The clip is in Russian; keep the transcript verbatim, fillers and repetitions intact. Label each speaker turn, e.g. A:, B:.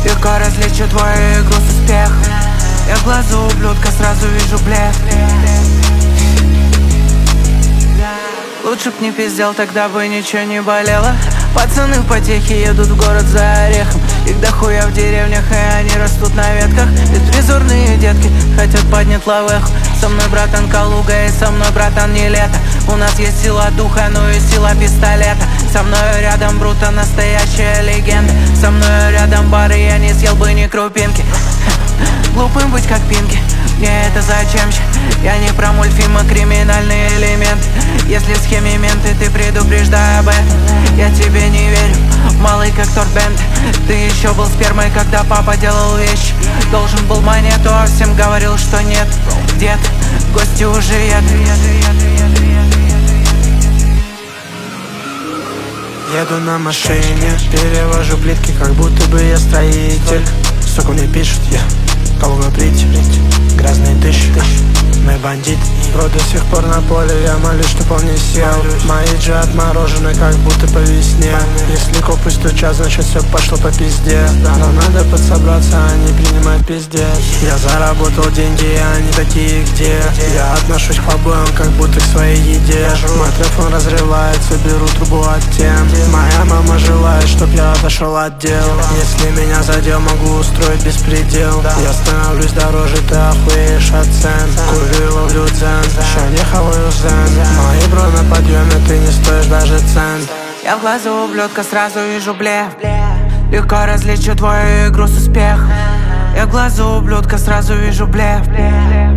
A: Легко различу твою игру с успехом. Я в глазу ублюдка сразу вижу блеф. Лучше б не пиздел, тогда бы ничего не болело. Пацаны в потехе едут в город за орехом. Их дохуя в деревнях, и они растут на ветках. Беспризорные детки хотят поднять лавеху. Со мной братан Калуга и со мной братан не лето. У нас есть сила духа, ну и сила пистолета. Со мной рядом Бруто, настоящая легенда. Со мной рядом бары, я не съел бы ни крупинки. Глупым быть как Пинки, мне это зачем же? Я не про мультфильмы, криминальный элемент. Если в схеме менты, ты предупреждай об этом. Я тебе не верю, малый как торт Бенд. Ты еще был спермой, когда папа делал вещи. Должен был монету, а всем говорил, что нет. Дед, гости уже едут.
B: Еду на машине, перевожу плитки, как будто бы я строитель. Сука мне пишут, я Калуга прийти, грязные тысячи. Мы бандит, бро до сих пор на поле, я молюсь, чтоб он не сел. Мои джи отморожены, как будто по весне. Если копы стучат, значит все пошло по пизде. Но надо подсобраться, а не принимать пиздец. Я заработал деньги, и они такие где? Я отношусь к побоям, как будто к своей еде. Мой телефон разрывается, беру трубу от тем. Моя мама желает, чтоб я отошел от дел. Если меня задел, могу устроить беспредел. Я становлюсь дороже, ты охуеешь от цен. Курю, ловлю дзен, еще не хаваю зен. Мои бро на подъеме, ты не стоишь даже цент.
A: Я в глазу ублюдка сразу вижу блеф. Легко различу твою игру с успехом. Я в глазу ублюдка сразу вижу блеф.